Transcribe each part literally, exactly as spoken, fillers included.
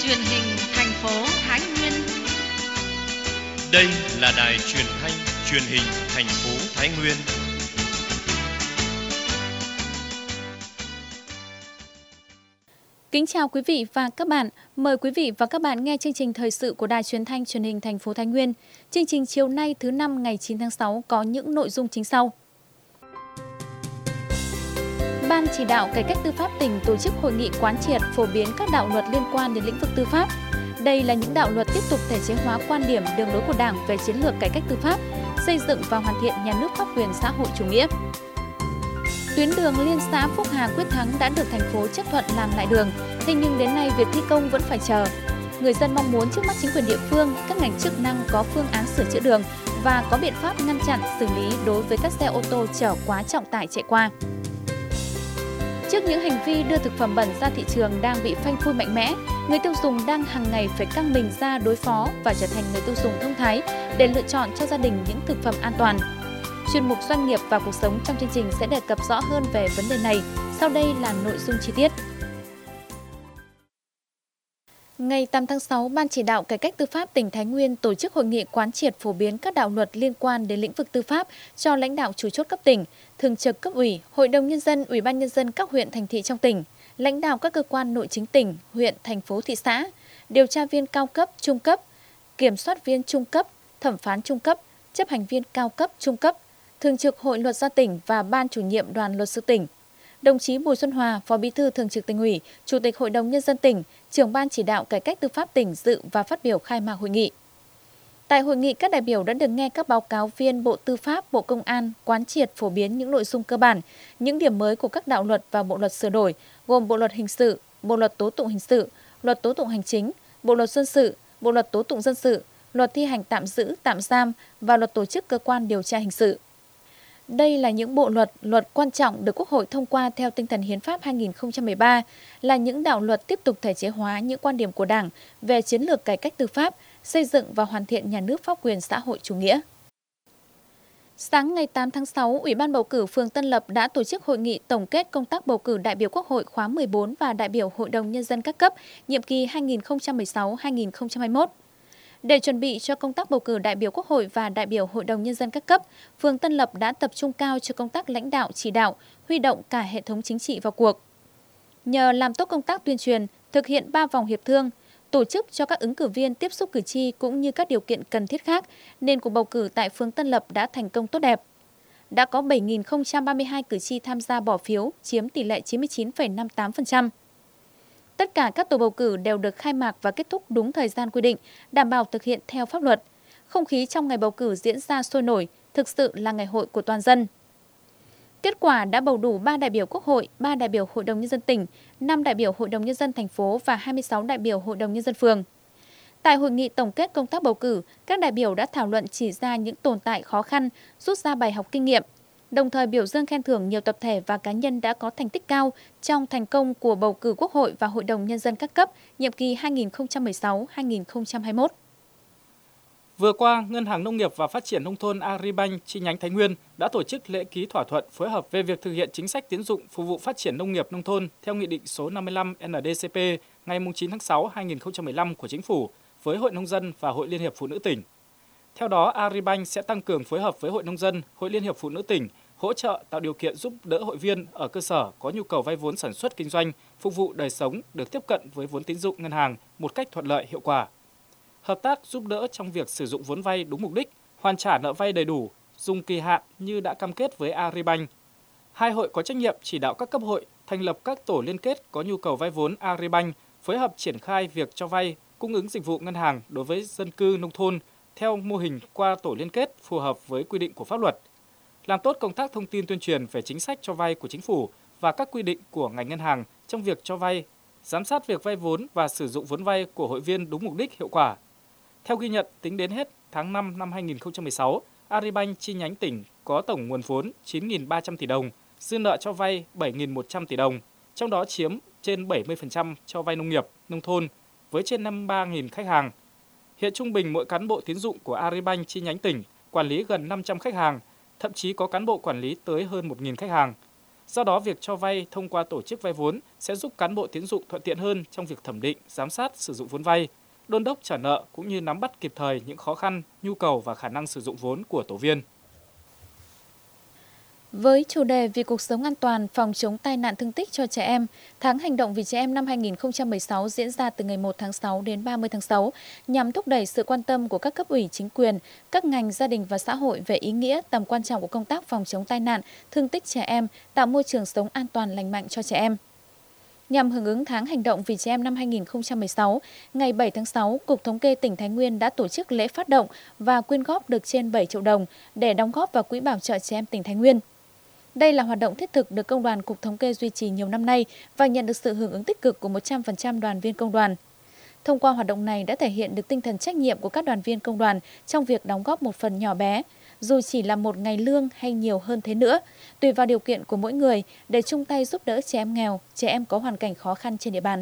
truyền hình thành phố Thái Nguyên. Đây là đài truyền thanh truyền hình thành phố Thái Nguyên. Kính chào quý vị và các bạn. Mời quý vị và các bạn nghe chương trình thời sự của đài truyền thanh truyền hình thành phố Thái Nguyên. Chương trình chiều nay thứ năm ngày chín tháng sáu có những nội dung chính sau. Ban chỉ đạo cải cách tư pháp tỉnh tổ chức hội nghị quán triệt phổ biến các đạo luật liên quan đến lĩnh vực tư pháp. Đây là những đạo luật tiếp tục thể chế hóa quan điểm đường lối của Đảng về chiến lược cải cách tư pháp, xây dựng và hoàn thiện nhà nước pháp quyền xã hội chủ nghĩa. Tuyến đường liên xã Phúc Hà Quyết Thắng đã được thành phố chấp thuận làm lại đường, thế nhưng đến nay việc thi công vẫn phải chờ. Người dân mong muốn trước mắt chính quyền địa phương, các ngành chức năng có phương án sửa chữa đường và có biện pháp ngăn chặn xử lý đối với các xe ô tô chở quá trọng tải chạy qua. Trước những hành vi đưa thực phẩm bẩn ra thị trường đang bị phanh phui mạnh mẽ, người tiêu dùng đang hàng ngày phải căng mình ra đối phó và trở thành người tiêu dùng thông thái để lựa chọn cho gia đình những thực phẩm an toàn. Chuyên mục Doanh nghiệp và cuộc sống trong chương trình sẽ đề cập rõ hơn về vấn đề này. Sau đây là nội dung chi tiết. Ngày tám tháng sáu, Ban chỉ đạo cải cách tư pháp tỉnh Thái Nguyên tổ chức hội nghị quán triệt phổ biến các đạo luật liên quan đến lĩnh vực tư pháp cho lãnh đạo chủ chốt cấp tỉnh, thường trực cấp ủy, hội đồng nhân dân, ủy ban nhân dân các huyện thành thị trong tỉnh, lãnh đạo các cơ quan nội chính tỉnh, huyện, thành phố, thị xã, điều tra viên cao cấp, trung cấp, kiểm soát viên trung cấp, thẩm phán trung cấp, chấp hành viên cao cấp, trung cấp, thường trực hội luật gia tỉnh và ban chủ nhiệm đoàn luật sư tỉnh. Đồng chí Bùi Xuân Hòa, Phó Bí thư Thường trực Tỉnh ủy, Chủ tịch Hội đồng nhân dân tỉnh, trưởng ban chỉ đạo cải cách tư pháp tỉnh dự và phát biểu khai mạc hội nghị. Tại hội nghị, các đại biểu đã được nghe các báo cáo viên Bộ Tư pháp, Bộ Công an quán triệt phổ biến những nội dung cơ bản, những điểm mới của các đạo luật và bộ luật sửa đổi, gồm Bộ luật hình sự, Bộ luật tố tụng hình sự, Luật tố tụng hành chính, Bộ luật dân sự, Bộ luật tố tụng dân sự, Luật thi hành tạm giữ, tạm giam và Luật tổ chức cơ quan điều tra hình sự. Đây là những bộ luật, luật quan trọng được Quốc hội thông qua theo tinh thần Hiến pháp hai nghìn không trăm mười ba, là những đạo luật tiếp tục thể chế hóa những quan điểm của Đảng về chiến lược cải cách tư pháp, xây dựng và hoàn thiện nhà nước pháp quyền xã hội chủ nghĩa. Sáng ngày tám tháng sáu, Ủy ban bầu cử phường Tân Lập đã tổ chức hội nghị tổng kết công tác bầu cử đại biểu Quốc hội khóa mười bốn và đại biểu Hội đồng Nhân dân các cấp, nhiệm kỳ hai nghìn không trăm mười sáu đến hai nghìn không trăm hai mươi mốt. Để chuẩn bị cho công tác bầu cử đại biểu Quốc hội và đại biểu Hội đồng Nhân dân các cấp, phường Tân Lập đã tập trung cao cho công tác lãnh đạo chỉ đạo, huy động cả hệ thống chính trị vào cuộc. Nhờ làm tốt công tác tuyên truyền, thực hiện ba vòng hiệp thương, tổ chức cho các ứng cử viên tiếp xúc cử tri cũng như các điều kiện cần thiết khác, nên cuộc bầu cử tại phường Tân Lập đã thành công tốt đẹp. Đã có bảy nghìn không trăm ba mươi hai cử tri tham gia bỏ phiếu, chiếm tỷ lệ chín mươi chín phẩy năm mươi tám phần trăm. Tất cả các tổ bầu cử đều được khai mạc và kết thúc đúng thời gian quy định, đảm bảo thực hiện theo pháp luật. Không khí trong ngày bầu cử diễn ra sôi nổi, thực sự là ngày hội của toàn dân. Kết quả đã bầu đủ ba đại biểu Quốc hội, ba đại biểu Hội đồng Nhân dân tỉnh, năm đại biểu Hội đồng Nhân dân thành phố và hai mươi sáu đại biểu Hội đồng Nhân dân phường. Tại hội nghị tổng kết công tác bầu cử, các đại biểu đã thảo luận chỉ ra những tồn tại khó khăn, rút ra bài học kinh nghiệm, đồng thời biểu dương khen thưởng nhiều tập thể và cá nhân đã có thành tích cao trong thành công của bầu cử Quốc hội và Hội đồng Nhân dân các cấp, nhiệm kỳ hai nghìn không trăm mười sáu đến hai nghìn không trăm hai mươi mốt. Vừa qua, Ngân hàng Nông nghiệp và Phát triển Nông thôn Agribank chi nhánh Thái Nguyên đã tổ chức lễ ký thỏa thuận phối hợp về việc thực hiện chính sách tín dụng phục vụ phát triển nông nghiệp nông thôn theo Nghị định số năm mươi lăm N D C P ngày chín tháng sáu năm hai nghìn không trăm mười lăm của Chính phủ với Hội Nông dân và Hội Liên hiệp Phụ nữ tỉnh. Theo đó, Agribank sẽ tăng cường phối hợp với Hội Nông dân, Hội Liên hiệp Phụ nữ tỉnh, hỗ trợ tạo điều kiện giúp đỡ hội viên ở cơ sở có nhu cầu vay vốn sản xuất kinh doanh, phục vụ đời sống được tiếp cận với vốn tín dụng ngân hàng một cách thuận lợi hiệu quả. Hợp tác giúp đỡ trong việc sử dụng vốn vay đúng mục đích, hoàn trả nợ vay đầy đủ, dùng kỳ hạn như đã cam kết với Agribank. Hai hội có trách nhiệm chỉ đạo các cấp hội thành lập các tổ liên kết có nhu cầu vay vốn Agribank, phối hợp triển khai việc cho vay, cung ứng dịch vụ ngân hàng đối với dân cư nông thôn theo mô hình qua tổ liên kết phù hợp với quy định của pháp luật. Làm tốt công tác thông tin tuyên truyền về chính sách cho vay của chính phủ và các quy định của ngành ngân hàng trong việc cho vay, giám sát việc vay vốn và sử dụng vốn vay của hội viên đúng mục đích hiệu quả. Theo ghi nhận, tính đến hết tháng năm năm hai nghìn không trăm mười sáu, Agribank chi nhánh tỉnh có tổng nguồn vốn chín nghìn ba trăm tỷ đồng, dư nợ cho vay bảy nghìn một trăm tỷ đồng, trong đó chiếm trên bảy mươi phần trăm cho vay nông nghiệp, nông thôn với trên năm mươi ba nghìn khách hàng. Hiện trung bình mỗi cán bộ tín dụng của Agribank chi nhánh tỉnh quản lý gần năm trăm khách hàng, thậm chí có cán bộ quản lý tới hơn một nghìn khách hàng. Do đó, việc cho vay thông qua tổ chức vay vốn sẽ giúp cán bộ tín dụng thuận tiện hơn trong việc thẩm định, giám sát sử dụng vốn vay, đôn đốc trả nợ cũng như nắm bắt kịp thời những khó khăn, nhu cầu và khả năng sử dụng vốn của tổ viên. Với chủ đề Vì cuộc sống an toàn, phòng chống tai nạn thương tích cho trẻ em, tháng hành động vì trẻ em năm hai nghìn không trăm mười sáu diễn ra từ ngày một tháng sáu đến ba mươi tháng sáu nhằm thúc đẩy sự quan tâm của các cấp ủy chính quyền, các ngành gia đình và xã hội về ý nghĩa, tầm quan trọng của công tác phòng chống tai nạn, thương tích trẻ em, tạo môi trường sống an toàn lành mạnh cho trẻ em. Nhằm hưởng ứng tháng hành động vì trẻ em năm hai nghìn không trăm mười sáu, ngày bảy tháng sáu, Cục Thống kê tỉnh Thái Nguyên đã tổ chức lễ phát động và quyên góp được trên bảy triệu đồng để đóng góp vào Quỹ bảo trợ trẻ em tỉnh Thái Nguyên. Đây là hoạt động thiết thực được Công đoàn Cục Thống kê duy trì nhiều năm nay và nhận được sự hưởng ứng tích cực của một trăm phần trăm đoàn viên công đoàn. Thông qua hoạt động này đã thể hiện được tinh thần trách nhiệm của các đoàn viên công đoàn trong việc đóng góp một phần nhỏ bé, dù chỉ là một ngày lương hay nhiều hơn thế nữa, tùy vào điều kiện của mỗi người để chung tay giúp đỡ trẻ em nghèo, trẻ em có hoàn cảnh khó khăn trên địa bàn.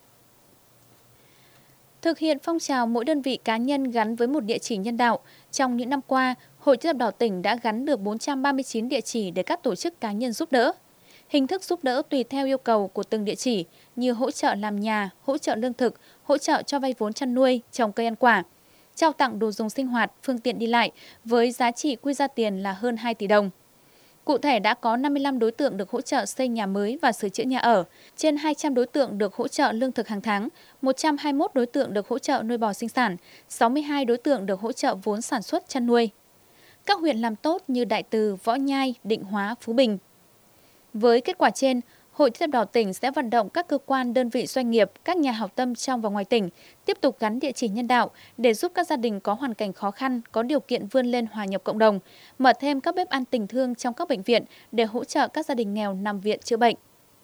Thực hiện phong trào mỗi đơn vị cá nhân gắn với một địa chỉ nhân đạo, trong những năm qua, Hội Chữ thập đỏ tỉnh đã gắn được bốn trăm ba mươi chín địa chỉ để các tổ chức cá nhân giúp đỡ. Hình thức giúp đỡ tùy theo yêu cầu của từng địa chỉ như hỗ trợ làm nhà, hỗ trợ lương thực, hỗ trợ cho vay vốn chăn nuôi, trồng cây ăn quả, trao tặng đồ dùng sinh hoạt, phương tiện đi lại với giá trị quy ra tiền là hơn hai tỷ đồng. Cụ thể đã có năm mươi lăm đối tượng được hỗ trợ xây nhà mới và sửa chữa nhà ở, trên hai trăm đối tượng được hỗ trợ lương thực hàng tháng, một trăm hai mươi mốt đối tượng được hỗ trợ nuôi bò sinh sản, sáu mươi hai đối tượng được hỗ trợ vốn sản xuất chăn nuôi. Các huyện làm tốt như Đại Từ, Võ Nhai, Định Hóa, Phú Bình. Với kết quả trên, Hội Chữ thập đỏ tỉnh sẽ vận động các cơ quan, đơn vị doanh nghiệp, các nhà hảo tâm trong và ngoài tỉnh tiếp tục gắn địa chỉ nhân đạo để giúp các gia đình có hoàn cảnh khó khăn, có điều kiện vươn lên hòa nhập cộng đồng, mở thêm các bếp ăn tình thương trong các bệnh viện để hỗ trợ các gia đình nghèo nằm viện chữa bệnh.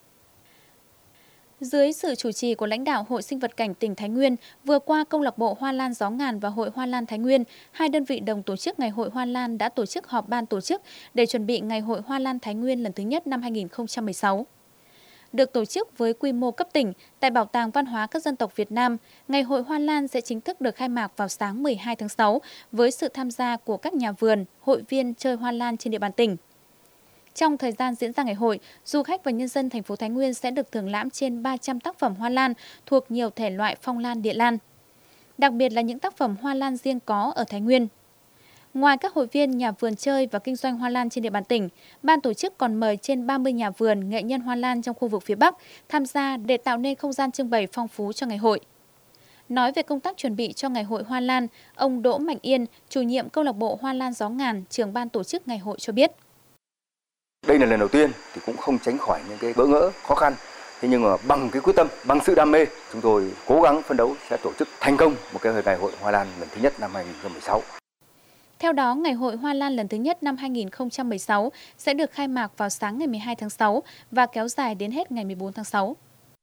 Dưới sự chủ trì của lãnh đạo Hội Sinh vật cảnh tỉnh Thái Nguyên, vừa qua Câu lạc bộ Hoa Lan Gió Ngàn và Hội Hoa Lan Thái Nguyên, hai đơn vị đồng tổ chức Ngày hội Hoa Lan đã tổ chức họp ban tổ chức để chuẩn bị Ngày hội Hoa Lan Thái Nguyên lần thứ nhất năm hai nghìn không trăm mười sáu. Được tổ chức với quy mô cấp tỉnh tại Bảo tàng Văn hóa các dân tộc Việt Nam, Ngày hội Hoa Lan sẽ chính thức được khai mạc vào sáng mười hai tháng sáu với sự tham gia của các nhà vườn, hội viên chơi hoa lan trên địa bàn tỉnh. Trong thời gian diễn ra ngày hội, du khách và nhân dân thành phố Thái Nguyên sẽ được thưởng lãm trên ba trăm tác phẩm hoa lan thuộc nhiều thể loại phong lan, địa lan. Đặc biệt là những tác phẩm hoa lan riêng có ở Thái Nguyên. Ngoài các hội viên, nhà vườn chơi và kinh doanh hoa lan trên địa bàn tỉnh, ban tổ chức còn mời trên ba mươi nhà vườn, nghệ nhân hoa lan trong khu vực phía Bắc tham gia để tạo nên không gian trưng bày phong phú cho ngày hội. Nói về công tác chuẩn bị cho Ngày hội Hoa Lan, ông Đỗ Mạnh Yên, chủ nhiệm Câu lạc bộ Hoa Lan Gió Ngàn, trưởng ban tổ chức ngày hội cho biết. Đây là lần đầu tiên thì cũng không tránh khỏi những cái bỡ ngỡ, khó khăn. Thế nhưng mà bằng cái quyết tâm, bằng sự đam mê, chúng tôi cố gắng phấn đấu sẽ tổ chức thành công một cái Ngày hội Hoa Lan lần thứ nhất năm hai nghìn không trăm mười sáu. Theo đó, Ngày hội Hoa Lan lần thứ nhất năm hai nghìn không trăm mười sáu sẽ được khai mạc vào sáng ngày mười hai tháng sáu và kéo dài đến hết ngày mười bốn tháng sáu.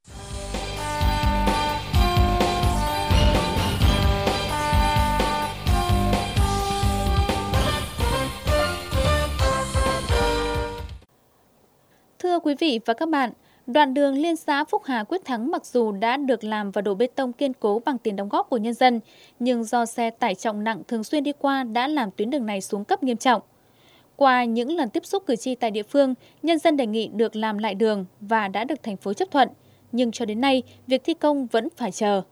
Thưa quý vị và các bạn, đoạn đường liên xã Phúc Hà Quyết Thắng mặc dù đã được làm và đổ bê tông kiên cố bằng tiền đóng góp của nhân dân, nhưng do xe tải trọng nặng thường xuyên đi qua đã làm tuyến đường này xuống cấp nghiêm trọng. Qua những lần tiếp xúc cử tri tại địa phương, nhân dân đề nghị được làm lại đường và đã được thành phố chấp thuận, nhưng cho đến nay, việc thi công vẫn phải chờ.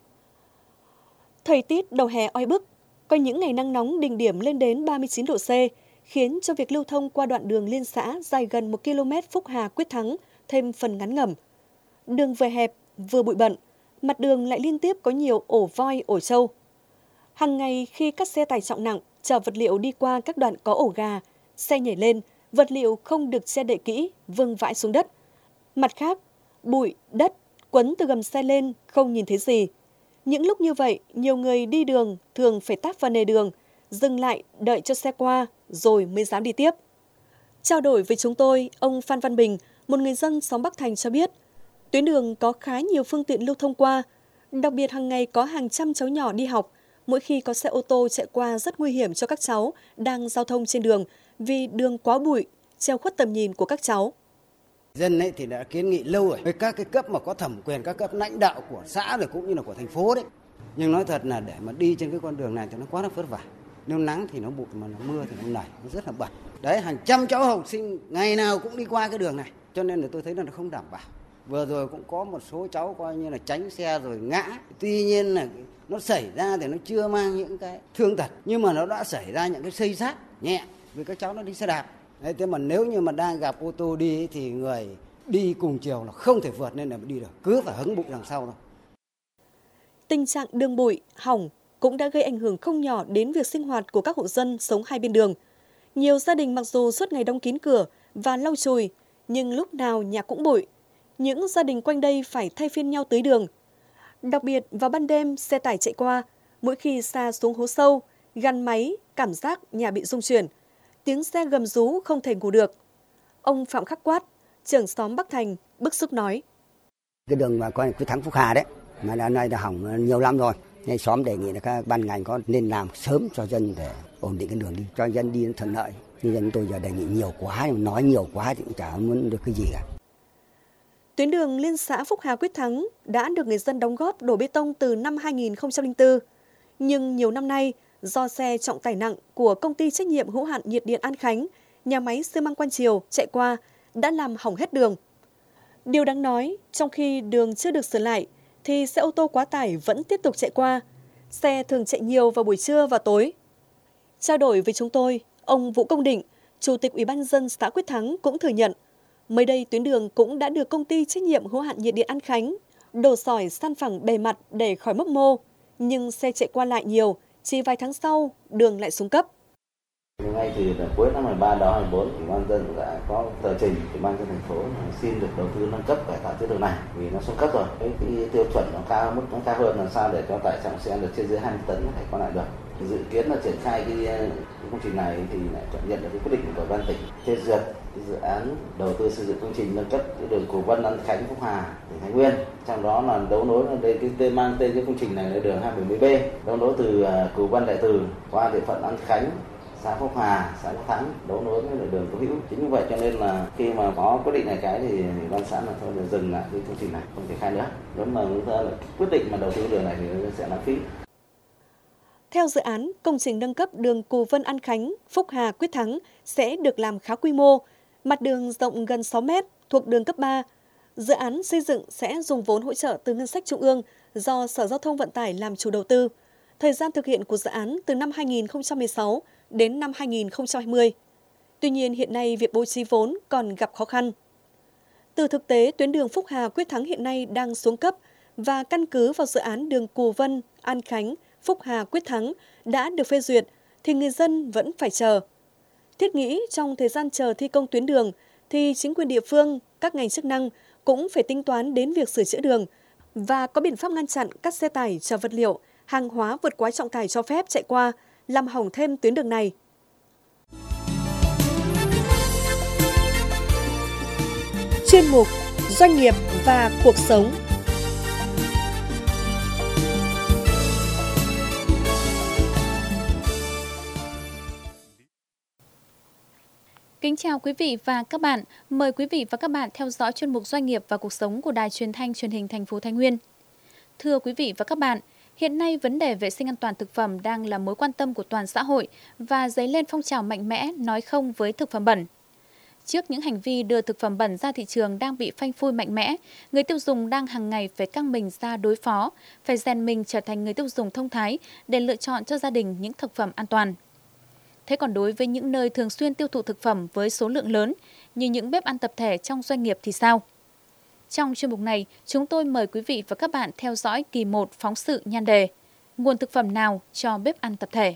Thời tiết đầu hè oi bức, có những ngày nắng nóng đỉnh điểm lên đến ba mươi chín độ C, khiến cho việc lưu thông qua đoạn đường liên xã dài gần một ki lô mét Phúc Hà Quyết Thắng thêm phần ngắn ngẩm. Đường vừa hẹp, vừa bụi bặm, mặt đường lại liên tiếp có nhiều ổ voi, ổ trâu. Hàng ngày khi các xe tải trọng nặng chở vật liệu đi qua các đoạn có ổ gà, xe nhảy lên, vật liệu không được che đậy kỹ, vương vãi xuống đất. Mặt khác, bụi, đất quấn từ gầm xe lên không nhìn thấy gì. Những lúc như vậy, nhiều người đi đường thường phải táp vào nề đường, dừng lại đợi cho xe qua rồi mới dám đi tiếp. Trao đổi với chúng tôi, ông Phan Văn Bình, một người dân xóm Bắc Thành cho biết, tuyến đường có khá nhiều phương tiện lưu thông qua, đặc biệt hàng ngày có hàng trăm cháu nhỏ đi học. Mỗi khi có xe ô tô chạy qua rất nguy hiểm cho các cháu đang giao thông trên đường vì đường quá bụi, che khuất tầm nhìn của các cháu. Dân ấy thì đã kiến nghị lâu rồi với các cái cấp mà có thẩm quyền, các cấp lãnh đạo của xã rồi cũng như là của thành phố đấy. Nhưng nói thật là để mà đi trên cái con đường này thì nó quá là vất vả. Nếu nắng thì nó bụi mà nó mưa thì nó nảy, nó rất là bẩn. Đấy, hàng trăm cháu học sinh ngày nào cũng đi qua cái đường này, cho nên là tôi thấy là nó không đảm bảo. Vừa rồi cũng có một số cháu coi như là tránh xe rồi ngã. Tuy nhiên là nó xảy ra thì nó chưa mang những cái thương tật, nhưng mà nó đã xảy ra những cái xây xát nhẹ vì các cháu nó đi xe đạp. Đấy, thế mà nếu như mà đang gặp ô tô đi thì người đi cùng chiều là không thể vượt lên là đi được, cứ phải hứng bụi đằng sau thôi. Tình trạng đường bụi, hỏng cũng đã gây ảnh hưởng không nhỏ đến việc sinh hoạt của các hộ dân sống hai bên đường. Nhiều gia đình mặc dù suốt ngày đóng kín cửa và lau chùi, nhưng lúc nào nhà cũng bụi. Những gia đình quanh đây phải thay phiên nhau tưới đường. Đặc biệt vào ban đêm xe tải chạy qua, mỗi khi xa xuống hố sâu, gắn máy, cảm giác nhà bị rung chuyển. Tiếng xe gầm rú không thể ngủ được. Ông Phạm Khắc Quát, trưởng xóm Bắc Thành, bức xúc nói. Cái đường mà coi cái thắng Phúc Hà đấy, mà đã nay đã hỏng nhiều lắm rồi. Nên xóm đề nghị là các ban ngành có nên làm sớm cho dân để ổn định cái đường đi, cho dân đi nó thuận lợi. Nhưng dân tôi giờ đề nghị nhiều quá, nói nhiều quá thì cũng chả muốn được cái gì cả. Tuyến đường liên xã Phúc Hà Quyết Thắng đã được người dân đóng góp đổ bê tông từ năm hai nghìn không trăm lẻ bốn. Nhưng nhiều năm nay, do xe trọng tải nặng của công ty trách nhiệm hữu hạn nhiệt điện An Khánh, nhà máy xi măng Quan Triều chạy qua đã làm hỏng hết đường. Điều đáng nói, trong khi đường chưa được sửa lại, thì xe ô tô quá tải vẫn tiếp tục chạy qua. Xe thường chạy nhiều vào buổi trưa và tối. Trao đổi với chúng tôi, ông Vũ Công Định, Chủ tịch Ủy ban nhân dân xã Quyết Thắng cũng thừa nhận, mới đây tuyến đường cũng đã được công ty trách nhiệm hữu hạn nhiệt điện An Khánh đổ sỏi san phẳng bề mặt để khỏi mốc mô, nhưng xe chạy qua lại nhiều, chỉ vài tháng sau đường lại xuống cấp. Ngay từ cuối năm hai nghìn không trăm mười ba đó hai nghìn không trăm mười bốn, Ủy ban nhân dân đã có tờ trình Ủy ban nhân dân thành phố xin được đầu tư nâng cấp cải tạo tuyến đường này vì nó xuống cấp rồi. Cái, cái tiêu chuẩn nó cao, mức nó cao hơn làm sao để cho tải trọng xe được trên dưới hai mươi tấn có thể qua lại được. Thì dự kiến là triển khai cái, cái công trình này thì lại nhận được cái quyết định của ban tỉnh phê duyệt cái dự án đầu tư xây dựng công trình nâng cấp cái đường Cù Vân, An Khánh, Phúc Hà, tỉnh Thái Nguyên. Trong đó là đấu nối đây cái tên mang tên cái công trình này là đường hai trăm bảy mươi B, đấu nối từ Cù Vân Đại Từ qua địa phận An Khánh, xã Phúc Hà, xã Phúc Thắng, đấu nối với đường Tô Hữu. Chính vì vậy cho nên là khi mà có quyết định này cái thì ủy ban xã là thôi dừng lại cái công trình này, không thể khai nữa. Nếu mà chúng ta quyết định mà đầu tư đường này thì sẽ lãng phí. Theo dự án, công trình nâng cấp đường Cù Vân An Khánh, Phúc Hà Quyết Thắng sẽ được làm khá quy mô, mặt đường rộng gần sáu mét, thuộc đường cấp ba. Dự án xây dựng sẽ dùng vốn hỗ trợ từ ngân sách trung ương do Sở Giao thông Vận tải làm chủ đầu tư. Thời gian thực hiện của dự án từ năm hai nghìn không trăm mười sáu đến năm hai nghìn không trăm hai mươi. Tuy nhiên hiện nay việc bố trí vốn còn gặp khó khăn. Từ thực tế, tuyến đường Phúc Hà Quyết Thắng hiện nay đang xuống cấp và căn cứ vào dự án đường Cù Vân, An Khánh, Phúc Hà Quyết Thắng đã được phê duyệt thì người dân vẫn phải chờ. Thiết nghĩ trong thời gian chờ thi công tuyến đường thì chính quyền địa phương, các ngành chức năng cũng phải tính toán đến việc sửa chữa đường và có biện pháp ngăn chặn các xe tải chở vật liệu, hàng hóa vượt quá trọng tải cho phép chạy qua, làm hỏng thêm tuyến đường này. Chuyên mục Doanh nghiệp và cuộc sống. Kính chào quý vị và các bạn. Mời quý vị và các bạn theo dõi chuyên mục Doanh nghiệp và cuộc sống của Đài Truyền thanh Truyền hình thành phố Thái Nguyên. Thưa quý vị và các bạn, hiện nay vấn đề vệ sinh an toàn thực phẩm đang là mối quan tâm của toàn xã hội và dấy lên phong trào mạnh mẽ nói không với thực phẩm bẩn. Trước những hành vi đưa thực phẩm bẩn ra thị trường đang bị phanh phui mạnh mẽ, người tiêu dùng đang hàng ngày phải căng mình ra đối phó, phải rèn mình trở thành người tiêu dùng thông thái để lựa chọn cho gia đình những thực phẩm an toàn. Thế còn đối với những nơi thường xuyên tiêu thụ thực phẩm với số lượng lớn như những bếp ăn tập thể trong doanh nghiệp thì sao? Trong chuyên mục này, chúng tôi mời quý vị và các bạn theo dõi kỳ một phóng sự nhan đề Nguồn thực phẩm nào cho bếp ăn tập thể.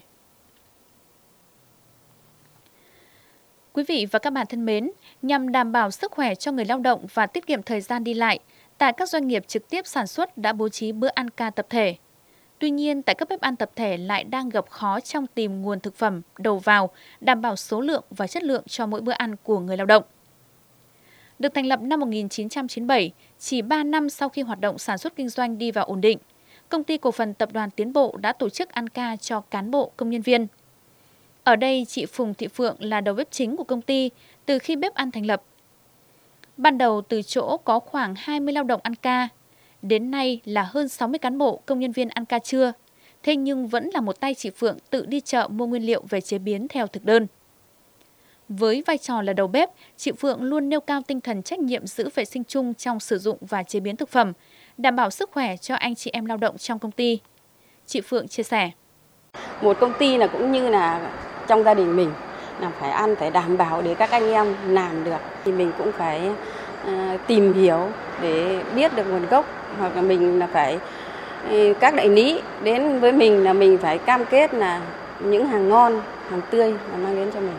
Quý vị và các bạn thân mến, nhằm đảm bảo sức khỏe cho người lao động và tiết kiệm thời gian đi lại, tại các doanh nghiệp trực tiếp sản xuất đã bố trí bữa ăn ca tập thể. Tuy nhiên, tại các bếp ăn tập thể lại đang gặp khó trong tìm nguồn thực phẩm đầu vào, đảm bảo số lượng và chất lượng cho mỗi bữa ăn của người lao động. Được thành lập năm một nghìn chín trăm chín mươi bảy, chỉ ba năm sau khi hoạt động sản xuất kinh doanh đi vào ổn định, Công ty Cổ phần Tập đoàn Tiến Bộ đã tổ chức ăn ca cho cán bộ, công nhân viên. Ở đây, chị Phùng Thị Phượng là đầu bếp chính của công ty từ khi bếp ăn thành lập. Ban đầu từ chỗ có khoảng hai mươi lao động ăn ca, đến nay là hơn sáu mươi cán bộ, công nhân viên ăn ca trưa, thế nhưng vẫn là một tay chị Phượng tự đi chợ mua nguyên liệu về chế biến theo thực đơn. Với vai trò là đầu bếp, chị Phượng luôn nêu cao tinh thần trách nhiệm giữ vệ sinh chung trong sử dụng và chế biến thực phẩm, đảm bảo sức khỏe cho anh chị em lao động trong công ty. Chị Phượng chia sẻ. Một công ty là cũng như là trong gia đình mình, là phải ăn, phải đảm bảo để các anh em làm được. Thì mình cũng phải uh, tìm hiểu để biết được nguồn gốc, hoặc là mình là phải uh, các đại lý đến với mình là mình phải cam kết là những hàng ngon, hàng tươi là mang đến cho mình.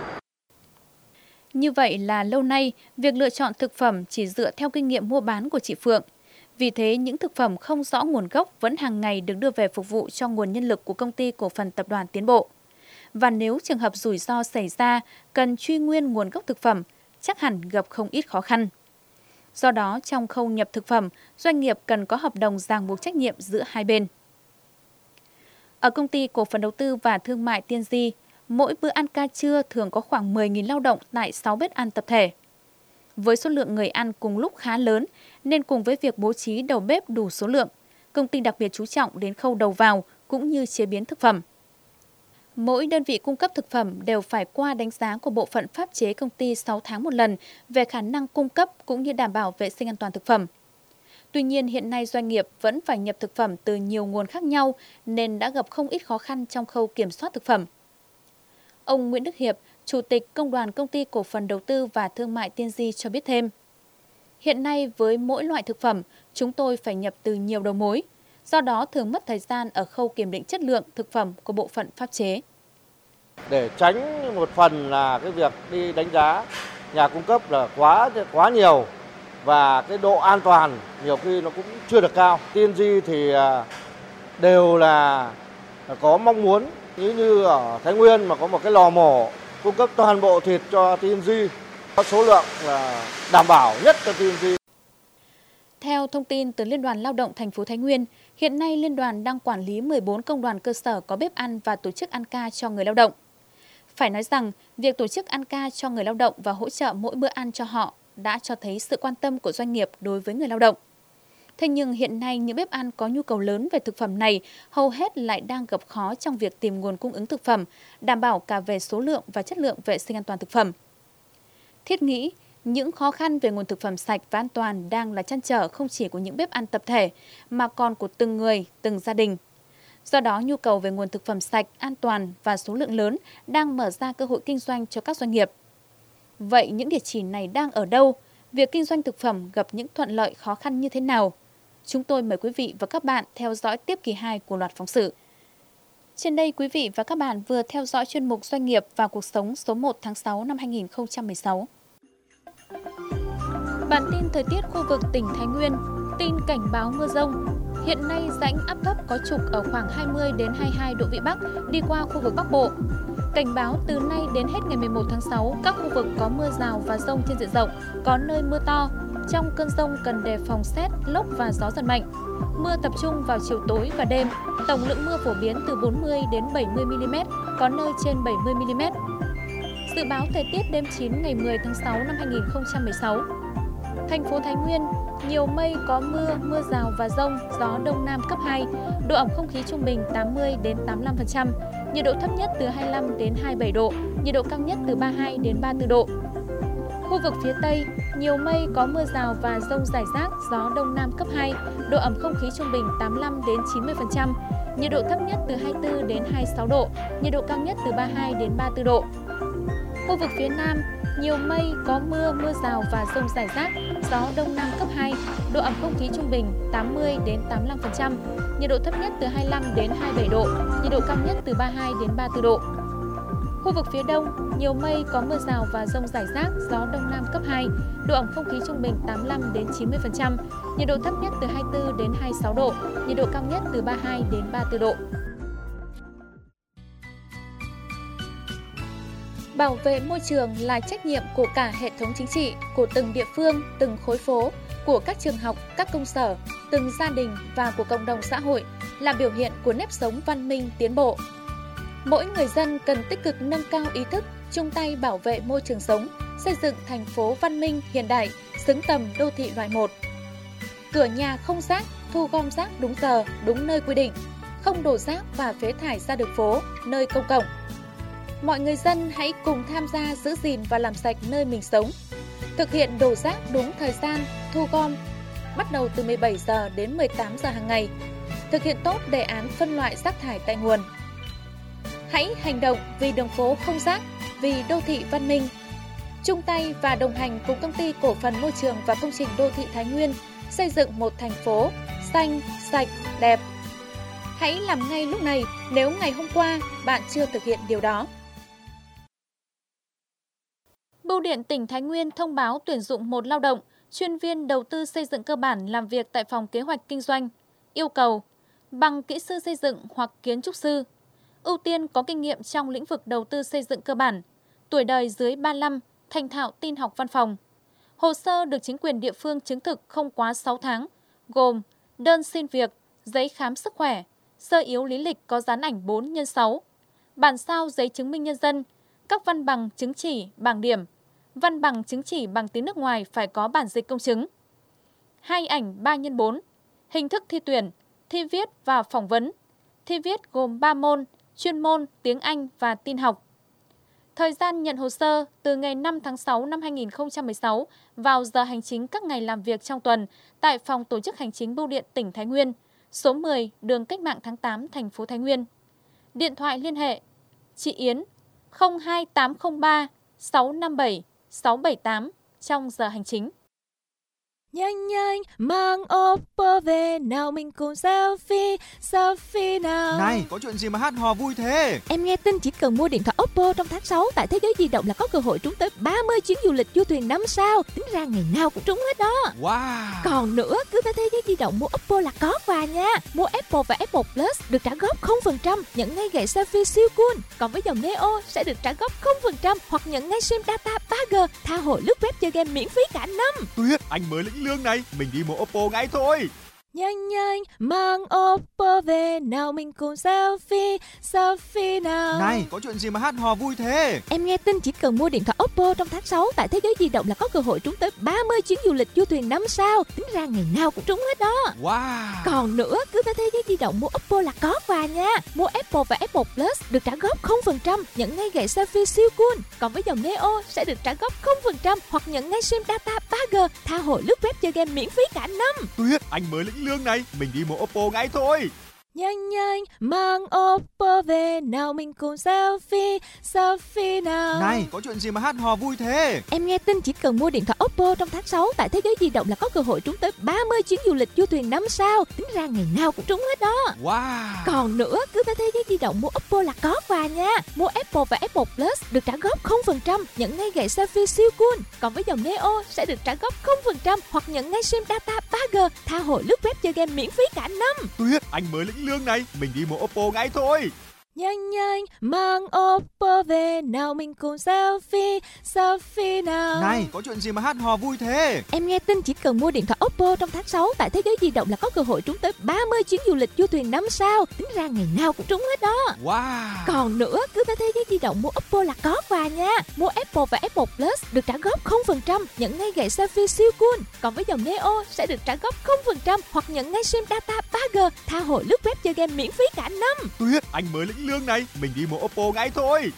Như vậy là lâu nay, việc lựa chọn thực phẩm chỉ dựa theo kinh nghiệm mua bán của chị Phượng. Vì thế, những thực phẩm không rõ nguồn gốc vẫn hàng ngày được đưa về phục vụ cho nguồn nhân lực của công ty cổ phần tập đoàn Tiến Bộ. Và nếu trường hợp rủi ro xảy ra, cần truy nguyên nguồn gốc thực phẩm, chắc hẳn gặp không ít khó khăn. Do đó, trong khâu nhập thực phẩm, doanh nghiệp cần có hợp đồng ràng buộc trách nhiệm giữa hai bên. Ở công ty cổ phần đầu tư và thương mại Tiên Di, mỗi bữa ăn ca trưa thường có khoảng mười nghìn lao động tại sáu bếp ăn tập thể. Với số lượng người ăn cùng lúc khá lớn, nên cùng với việc bố trí đầu bếp đủ số lượng, công ty đặc biệt chú trọng đến khâu đầu vào cũng như chế biến thực phẩm. Mỗi đơn vị cung cấp thực phẩm đều phải qua đánh giá của bộ phận pháp chế công ty sáu tháng một lần về khả năng cung cấp cũng như đảm bảo vệ sinh an toàn thực phẩm. Tuy nhiên, hiện nay doanh nghiệp vẫn phải nhập thực phẩm từ nhiều nguồn khác nhau nên đã gặp không ít khó khăn trong khâu kiểm soát thực phẩm. Ông Nguyễn Đức Hiệp, Chủ tịch Công đoàn Công ty Cổ phần Đầu tư và Thương mại Tiên Di cho biết thêm. Hiện nay với mỗi loại thực phẩm, chúng tôi phải nhập từ nhiều đầu mối, do đó thường mất thời gian ở khâu kiểm định chất lượng thực phẩm của bộ phận pháp chế. Để tránh một phần là cái việc đi đánh giá nhà cung cấp là quá quá nhiều và cái độ an toàn nhiều khi nó cũng chưa được cao. Tiên Di thì đều là có mong muốn như như ở Thái Nguyên mà có một cái lò mổ cung cấp toàn bộ thịt cho Tiên Di, có số lượng là đảm bảo nhất cho Tiên Di. Theo thông tin từ Liên đoàn Lao động thành phố Thái Nguyên, hiện nay Liên đoàn đang quản lý mười bốn công đoàn cơ sở có bếp ăn và tổ chức ăn ca cho người lao động. Phải nói rằng, việc tổ chức ăn ca cho người lao động và hỗ trợ mỗi bữa ăn cho họ đã cho thấy sự quan tâm của doanh nghiệp đối với người lao động. Thế nhưng hiện nay những bếp ăn có nhu cầu lớn về thực phẩm này hầu hết lại đang gặp khó trong việc tìm nguồn cung ứng thực phẩm, đảm bảo cả về số lượng và chất lượng vệ sinh an toàn thực phẩm. Thiết nghĩ, những khó khăn về nguồn thực phẩm sạch và an toàn đang là trăn trở không chỉ của những bếp ăn tập thể mà còn của từng người, từng gia đình. Do đó, nhu cầu về nguồn thực phẩm sạch, an toàn và số lượng lớn đang mở ra cơ hội kinh doanh cho các doanh nghiệp. Vậy những địa chỉ này đang ở đâu? Việc kinh doanh thực phẩm gặp những thuận lợi khó khăn như thế nào? Chúng tôi mời quý vị và các bạn theo dõi tiếp kỳ hai của loạt phóng sự. Trên đây, quý vị và các bạn vừa theo dõi chuyên mục Doanh nghiệp và cuộc sống số một tháng sáu năm hai nghìn không trăm mười sáu. Bản tin thời tiết khu vực tỉnh Thái Nguyên, tin cảnh báo mưa dông. Hiện nay rãnh áp thấp có trục ở khoảng hai mươi đến hai mươi hai độ Vĩ Bắc đi qua khu vực Bắc Bộ. Cảnh báo từ nay đến hết ngày mười một tháng sáu, các khu vực có mưa rào và dông trên diện rộng, có nơi mưa to. Trong cơn dông cần đề phòng sét, lốc và gió giật mạnh. Mưa tập trung vào chiều tối và đêm, tổng lượng mưa phổ biến từ bốn mươi đến bảy mươi mi li mét, có nơi trên bảy mươi mi li mét. Dự báo thời tiết đêm chín ngày mười tháng sáu năm hai nghìn không trăm mười sáu. Thành phố Thái Nguyên, nhiều mây có mưa, mưa rào và dông, gió đông nam cấp hai, độ ẩm không khí trung bình tám mươi đến tám mươi lăm phần trăm, nhiệt độ thấp nhất từ hai mươi lăm đến hai mươi bảy độ, nhiệt độ cao nhất từ ba mươi hai đến ba mươi tư độ. Khu vực phía Tây, nhiều mây có mưa rào và dông rải rác, gió đông nam cấp hai, độ ẩm không khí trung bình tám mươi lăm đến chín mươi phần trăm, nhiệt độ thấp nhất từ hai mươi tư đến hai mươi sáu độ, nhiệt độ cao nhất từ ba mươi hai đến ba mươi tư độ. Khu vực phía Nam, nhiều mây, có mưa, mưa rào và dông rải rác, gió đông nam cấp hai, độ ẩm không khí trung bình tám mươi đến tám mươi lăm phần trăm, nhiệt độ thấp nhất từ hai mươi lăm đến hai mươi bảy độ, nhiệt độ cao nhất từ ba mươi hai đến ba mươi tư độ. Khu vực phía Đông, nhiều mây, có mưa rào và dông rải rác, gió đông nam cấp hai, độ ẩm không khí trung bình tám mươi lăm đến chín mươi phần trăm, nhiệt độ thấp nhất từ hai mươi tư đến hai mươi sáu độ, nhiệt độ cao nhất từ ba mươi hai đến ba mươi tư độ. Bảo vệ môi trường là trách nhiệm của cả hệ thống chính trị, của từng địa phương, từng khối phố, của các trường học, các công sở, từng gia đình và của cộng đồng xã hội, là biểu hiện của nếp sống văn minh tiến bộ. Mỗi người dân cần tích cực nâng cao ý thức, chung tay bảo vệ môi trường sống, xây dựng thành phố văn minh hiện đại, xứng tầm đô thị loại một. Cửa nhà không rác, thu gom rác đúng giờ, đúng nơi quy định. không đổ rác và phế thải ra đường phố, nơi công cộng. Mọi người dân hãy cùng tham gia giữ gìn và làm sạch nơi mình sống. Thực hiện đổ rác đúng thời gian, thu gom, bắt đầu từ mười bảy giờ đến mười tám giờ hàng ngày. Thực hiện tốt đề án phân loại rác thải tại nguồn. Hãy hành động vì đường phố không rác, vì đô thị văn minh. Chung tay và đồng hành cùng Công ty Cổ phần Môi trường và Công trình Đô thị Thái Nguyên xây dựng một thành phố xanh, sạch, đẹp. Hãy làm ngay lúc này nếu ngày hôm qua bạn chưa thực hiện điều đó. Bưu điện tỉnh Thái Nguyên thông báo tuyển dụng một lao động, chuyên viên đầu tư xây dựng cơ bản làm việc tại phòng kế hoạch kinh doanh. Yêu cầu bằng kỹ sư xây dựng hoặc kiến trúc sư. Ưu tiên có kinh nghiệm trong lĩnh vực đầu tư xây dựng cơ bản. Tuổi đời dưới ba mươi lăm, thành thạo tin học văn phòng. Hồ sơ được chính quyền địa phương chứng thực không quá sáu tháng, gồm đơn xin việc, giấy khám sức khỏe, sơ yếu lý lịch có dán ảnh bốn nhân sáu, bản sao giấy chứng minh nhân dân, các văn bằng chứng chỉ, bảng điểm, văn bằng chứng chỉ bằng tiếng nước ngoài phải có bản dịch công chứng. Hai ảnh ba nhân bốn, hình thức thi tuyển, thi viết và phỏng vấn. Thi viết gồm ba môn, chuyên môn, tiếng Anh và tin học. Thời gian nhận hồ sơ từ ngày năm tháng sáu năm hai nghìn không trăm mười sáu vào giờ hành chính các ngày làm việc trong tuần tại phòng tổ chức hành chính Bưu điện tỉnh Thái Nguyên, số mười, đường Cách mạng tháng tám, thành phố Thái Nguyên. Điện thoại liên hệ chị Yến không hai tám không ba sáu năm bảy sáu bảy tám trong giờ hành chính. Nhanh nhanh mang Oppo về nào mình cùng selfie, selfie nào. Này, có chuyện gì mà hát hò vui thế? Em nghe tin chỉ cần mua điện thoại Oppo trong tháng sáu tại Thế giới di động là có cơ hội trúng tới ba mươi chuyến du lịch du thuyền năm sao. Tính ra ngày nào cũng trúng hết đó. Wow. Còn nữa, cứ tới Thế giới di động mua Oppo là có quà nha. Mua Apple và F một Plus được trả góp không phần trăm, nhận ngay gậy selfie siêu cool. Còn với dòng Neo sẽ được trả góp không phần trăm hoặc nhận ngay sim data ba G, tha hồ lướt web chơi game miễn phí cả năm. Tuyệt, anh mới lĩnh lương này, mình đi mua Oppo ngay thôi. Nhanh nhanh mang Oppo về nào mình cùng selfie, selfie nào. Này, có chuyện gì mà hát hò vui thế? Em nghe tin chỉ cần mua điện thoại Oppo trong tháng sáu tại Thế giới di động là có cơ hội trúng tới ba mươi chuyến du lịch du thuyền năm sao. Tính ra ngày nào cũng trúng hết đó. Wow. Còn nữa, cứ tới Thế giới di động mua Oppo là có quà nha. Mua Apple và F một Plus được trả góp không phần trăm, nhận ngay gậy selfie siêu cool. Còn với dòng Neo sẽ được trả góp không phần trăm hoặc nhận ngay sim data ba G, tha hồ lướt web chơi game miễn phí cả năm. Tuyệt, anh mới lĩnh lương này, mình đi mua Oppo ngay thôi. Nhanh nhanh mang Oppo về nào mình cùng selfie, selfie nào. Này, có chuyện gì mà hát hò vui thế? Em nghe tin chỉ cần mua điện thoại Oppo trong tháng sáu tại Thế giới di động là có cơ hội trúng tới ba mươi chuyến du lịch du thuyền năm sao. Tính ra ngày nào cũng trúng hết đó. Wow. Còn nữa, cứ tới Thế giới di động mua Oppo là có quà nha. Mua Apple và F một Plus được trả góp không phần trăm, nhận ngay gậy selfie siêu cool. Còn với dòng Neo sẽ được trả góp không phần trăm hoặc nhận ngay sim data ba G, tha hồ lướt web chơi game miễn phí cả năm. Tuyệt, anh mới lĩnh lương này, mình đi mua Oppo ngay thôi. Nhanh nhanh mang Oppo về nào mình cùng selfie, selfie nào. Này, có chuyện gì mà hát hò vui thế? Em nghe tin chỉ cần mua điện thoại Oppo trong tháng sáu tại Thế giới di động là có cơ hội trúng tới ba mươi chuyến du lịch du thuyền năm sao. Tính ra ngày nào cũng trúng hết đó. Wow. Còn nữa, cứ tới Thế giới di động mua Oppo là có quà nha. Mua Apple và F một Plus được trả góp không phần trăm, nhận ngay gậy selfie siêu cool. Còn với dòng Neo sẽ được trả góp không phần trăm hoặc nhận ngay sim data ba G, tha hồ lướt web chơi game miễn phí cả năm. Tuyệt, anh mới lĩnh lương này, mình đi mua Oppo ngay thôi.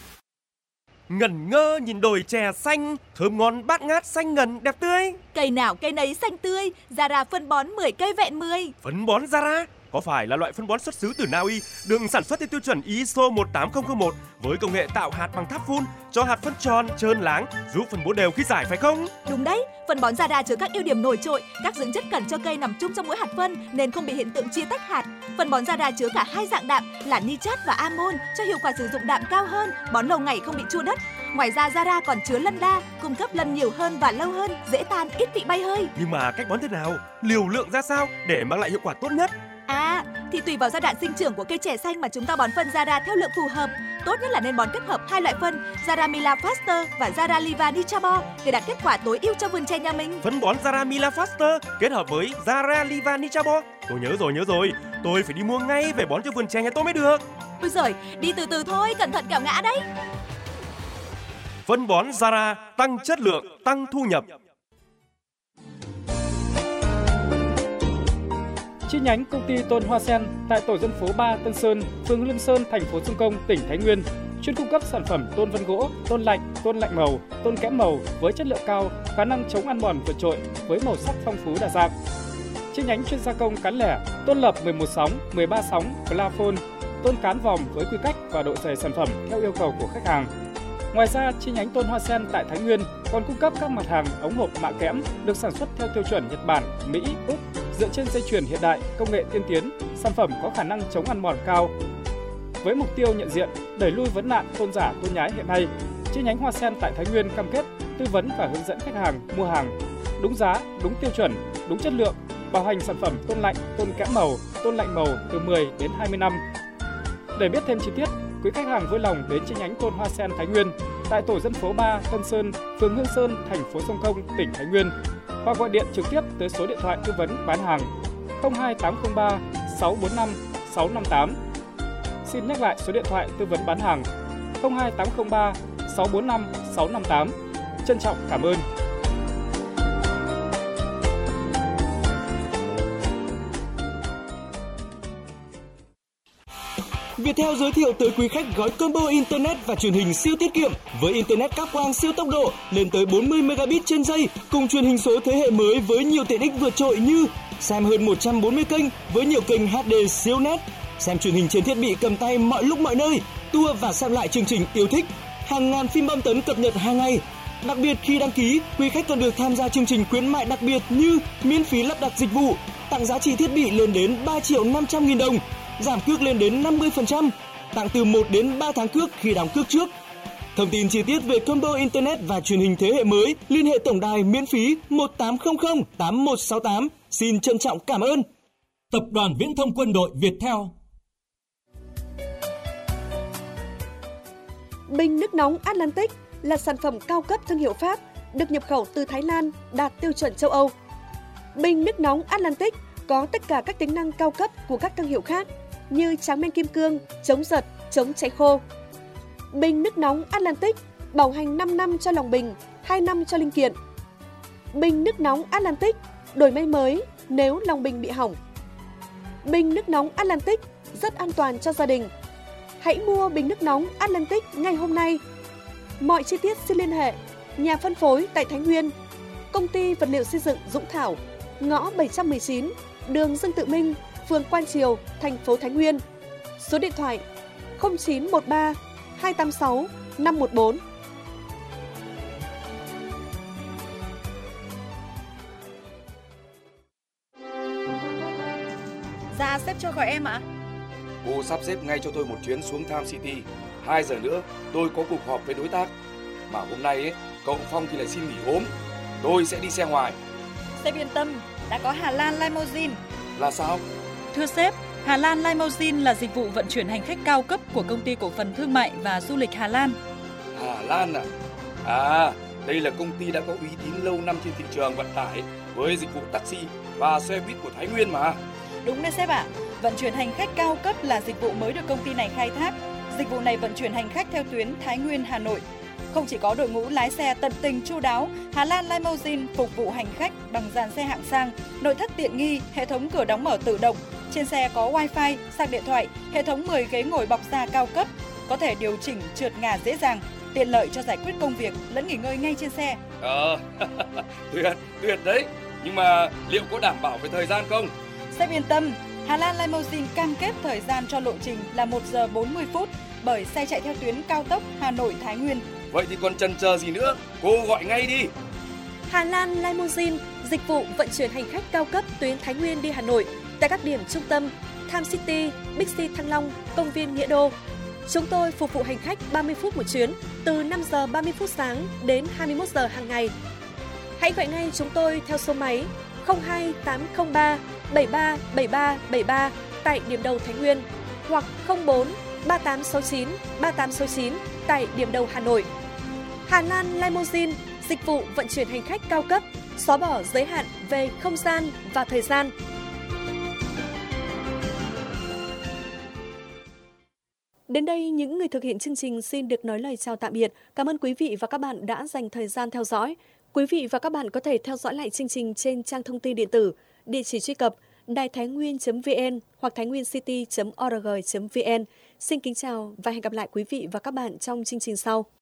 Ngẩn ngơ nhìn đồi chè xanh, thơm ngon bát ngát xanh ngần đẹp tươi. Cây nào cây nấy xanh tươi, Zara phân bón mười cây vẹn mười. Phân bón Zara có phải là loại phân bón xuất xứ từ Na Uy, được sản xuất theo tiêu chuẩn i ét o một tám không không một với công nghệ tạo hạt bằng tháp phun, cho hạt phân tròn, trơn láng, giúp phân bố đều khi rải phải không? Đúng đấy, phân bón Zara chứa các ưu điểm nổi trội, các dưỡng chất cần cho cây nằm chung trong mỗi hạt phân nên không bị hiện tượng chia tách hạt. Phân bón Zara chứa cả hai dạng đạm là nitrat và amon cho hiệu quả sử dụng đạm cao hơn, bón lâu ngày không bị chua đất. Ngoài ra Zara còn chứa lân la, cung cấp lân nhiều hơn và lâu hơn, dễ tan, ít bị bay hơi. Nhưng mà cách bón thế nào, liều lượng ra sao để mang lại hiệu quả tốt nhất? À, thì tùy vào giai đoạn sinh trưởng của cây chè xanh mà chúng ta bón phân Zara theo lượng phù hợp. Tốt nhất là nên bón kết hợp hai loại phân Zara Mila Faster và Zara Liva Nichabo để đạt kết quả tối ưu cho vườn chè nhà mình. Phân bón Zara Mila Faster kết hợp với Zara Liva Nichabo. Tôi nhớ rồi, nhớ rồi. Tôi phải đi mua ngay về bón cho vườn chè nhà tôi mới được. Ôi giời, đi từ từ thôi, cẩn thận kẻo ngã đấy. Phân bón Zara tăng chất lượng, tăng thu nhập. chi nhánh công ty Tôn Hoa Sen tại tổ dân phố ba Tân Sơn, phường Lương Sơn, thành phố Sông Công, tỉnh Thái Nguyên, chuyên cung cấp sản phẩm tôn vân gỗ, tôn lạnh, tôn lạnh màu, tôn kẽm màu với chất lượng cao, khả năng chống ăn mòn vượt trội với màu sắc phong phú đa dạng. Chi nhánh chuyên gia công cán lẻ, tôn lập mười một sóng, mười ba sóng, plafon, tôn cán vòng với quy cách và độ dày sản phẩm theo yêu cầu của khách hàng. Ngoài ra, chi nhánh Tôn Hoa Sen tại Thái Nguyên còn cung cấp các mặt hàng ống hộp mạ kẽm được sản xuất theo tiêu chuẩn Nhật Bản, Mỹ, Úc, dựa trên dây chuyền hiện đại, công nghệ tiên tiến, sản phẩm có khả năng chống ăn mòn cao. Với mục tiêu nhận diện, đẩy lui vấn nạn tôn giả tôn nhái hiện nay, chi nhánh Hoa Sen tại Thái Nguyên cam kết tư vấn và hướng dẫn khách hàng mua hàng đúng giá, đúng tiêu chuẩn, đúng chất lượng, bảo hành sản phẩm tôn lạnh, tôn kẽm màu, tôn lạnh màu từ mười đến hai mươi năm. Để biết thêm chi tiết, quý khách hàng vui lòng đến chi nhánh Tôn Hoa Sen Thái Nguyên tại tổ dân phố ba Tân Sơn, phường Hương Sơn, thành phố Sông Công, tỉnh Thái Nguyên hoặc gọi điện trực tiếp tới số điện thoại tư vấn bán hàng không hai tám không ba sáu bốn năm sáu năm tám. Xin nhắc lại số điện thoại tư vấn bán hàng không hai tám không ba sáu bốn năm sáu năm tám. Trân trọng cảm ơn. Viettel giới thiệu tới quý khách gói combo internet và truyền hình siêu tiết kiệm với internet cáp quang siêu tốc độ lên tới bốn mươi megabit trên giây cùng truyền hình số thế hệ mới với nhiều tiện ích vượt trội như xem hơn một trăm bốn mươi kênh với nhiều kênh hát đê siêu nét, xem truyền hình trên thiết bị cầm tay mọi lúc mọi nơi, tua và xem lại chương trình yêu thích, hàng ngàn phim bom tấn cập nhật hàng ngày. Đặc biệt khi đăng ký, quý khách còn được tham gia chương trình khuyến mại đặc biệt như miễn phí lắp đặt dịch vụ, tặng giá trị thiết bị lên đến ba triệu năm trăm nghìn đồng, giảm cước lên đến năm mươi phần trăm, tặng từ một đến ba tháng cước khi đóng cước trước. Thông tin chi tiết về combo internet và truyền hình thế hệ mới, liên hệ tổng đài miễn phí một tám không không tám một sáu tám. Xin trân trọng cảm ơn. Tập đoàn Viễn thông Quân đội Viettel. Bình nước nóng Atlantic là sản phẩm cao cấp thương hiệu Pháp, được nhập khẩu từ Thái Lan, đạt tiêu chuẩn châu Âu. Bình nước nóng Atlantic có tất cả các tính năng cao cấp của các thương hiệu khác như tráng men kim cương, chống giật, chống cháy khô. Bình nước nóng Atlantic bảo hành năm năm cho lòng bình, hai năm cho linh kiện. Bình nước nóng Atlantic đổi may mới nếu lòng bình bị hỏng. Bình nước nóng Atlantic rất an toàn cho gia đình. Hãy mua bình nước nóng Atlantic ngay hôm nay. Mọi chi tiết xin liên hệ nhà phân phối tại Thái Nguyên, công ty vật liệu xây dựng Dũng Thảo, ngõ bảy trăm mười chín, đường Dương Tự Minh, phường Quan Triều, thành phố Thái Nguyên. Số điện thoại không chín một ba hai tám sáu năm một bốn. Dạ, sếp cho gọi em ạ. Cô sắp xếp ngay cho tôi một chuyến xuống Tham City. Hai giờ nữa tôi có cuộc họp với đối tác. Mà hôm nay ấy, cậu Phong thì lại xin nghỉ ốm. Tôi sẽ đi xe ngoài. Sếp yên tâm, đã có Hà Lan Limousine. Là sao? Thưa sếp, Hà Lan Limousine là dịch vụ vận chuyển hành khách cao cấp của công ty cổ phần thương mại và du lịch Hà Lan. Hà Lan à? À, đây là công ty đã có uy tín lâu năm trên thị trường vận tải với dịch vụ taxi và xe buýt của Thái Nguyên mà. Đúng đấy sếp ạ. Vận chuyển hành khách cao cấp là dịch vụ mới được công ty này khai thác. Dịch vụ này vận chuyển hành khách theo tuyến Thái Nguyên Hà Nội. Không chỉ có đội ngũ lái xe tận tình chu đáo, Hà Lan Limousine phục vụ hành khách bằng dàn xe hạng sang, nội thất tiện nghi, hệ thống cửa đóng mở tự động. Trên xe có wifi, sạc điện thoại, hệ thống mười ghế ngồi bọc da cao cấp, có thể điều chỉnh trượt ngả dễ dàng, tiện lợi cho giải quyết công việc lẫn nghỉ ngơi ngay trên xe. Ờ, tuyệt, tuyệt đấy. Nhưng mà liệu có đảm bảo về thời gian không? Sếp yên tâm, Hà Lan Limousine cam kết thời gian cho lộ trình là một giờ bốn mươi phút bởi xe chạy theo tuyến cao tốc Hà Nội Thái Nguyên. Vậy thì còn chần chờ gì nữa, cô gọi ngay đi. Hà Lan Limousine, dịch vụ vận chuyển hành khách cao cấp tuyến Thái Nguyên đi Hà Nội tại các điểm trung tâm Tham City, Bixi Thăng Long, công viên Nghĩa Đô. Chúng tôi phục vụ hành khách ba mươi phút một chuyến từ năm giờ ba mươi phút sáng đến hai mươi mốt giờ hàng ngày. Hãy gọi ngay chúng tôi theo số máy không hai tám không ba bảy ba bảy ba bảy ba tại điểm đầu Thái Nguyên hoặc không bốn ba tám sáu chín ba tám sáu chín tại điểm đầu Hà Nội. Hà Lan Limousine, dịch vụ vận chuyển hành khách cao cấp, xóa bỏ giới hạn về không gian và thời gian. Đến đây, những người thực hiện chương trình xin được nói lời chào tạm biệt. Cảm ơn quý vị và các bạn đã dành thời gian theo dõi. Quý vị và các bạn có thể theo dõi lại chương trình trên trang thông tin điện tử, địa chỉ truy cập đài thái nguyên chấm vn hoặc thái nguyên city chấm org chấm vn. Xin kính chào và hẹn gặp lại quý vị và các bạn trong chương trình sau.